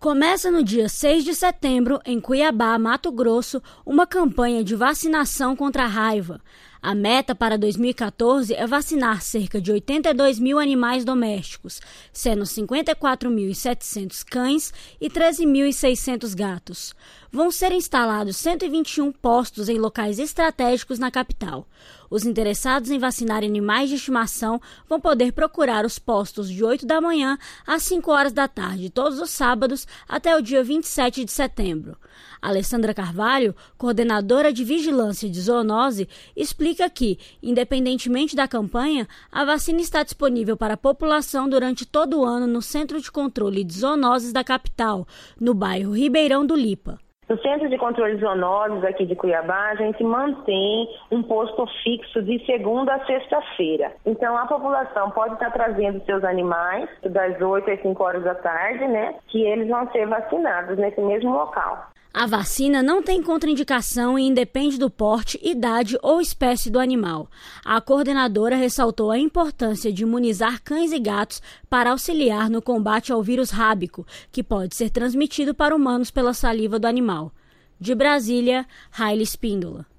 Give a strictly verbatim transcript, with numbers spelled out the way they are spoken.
Começa no dia seis de setembro, em Cuiabá, Mato Grosso, uma campanha de vacinação contra a raiva. A meta para dois mil e quatorze é vacinar cerca de oitenta e dois mil animais domésticos, sendo cinquenta e quatro mil e setecentos cães e treze mil e seiscentos gatos. Vão ser instalados cento e vinte e um postos em locais estratégicos na capital. Os interessados em vacinar animais de estimação vão poder procurar os postos de oito da manhã às cinco horas da tarde, todos os sábados, até o dia vinte e sete de setembro. Alessandra Carvalho, coordenadora de Vigilância de Zoonose, explica que, independentemente da campanha, a vacina está disponível para a população durante todo o ano no Centro de Controle de Zoonoses da capital, no bairro Ribeirão do Lipa. No Centro de Controle de Zoonoses aqui de Cuiabá, a gente mantém um posto fixo de segunda a sexta-feira. Então, a população pode estar trazendo seus animais das oito às cinco horas da tarde, né? Que eles vão ser vacinados nesse mesmo local. A vacina não tem contraindicação e independe do porte, idade ou espécie do animal. A coordenadora ressaltou a importância de imunizar cães e gatos para auxiliar no combate ao vírus rábico, que pode ser transmitido para humanos pela saliva do animal. De Brasília, Raile Espíndola.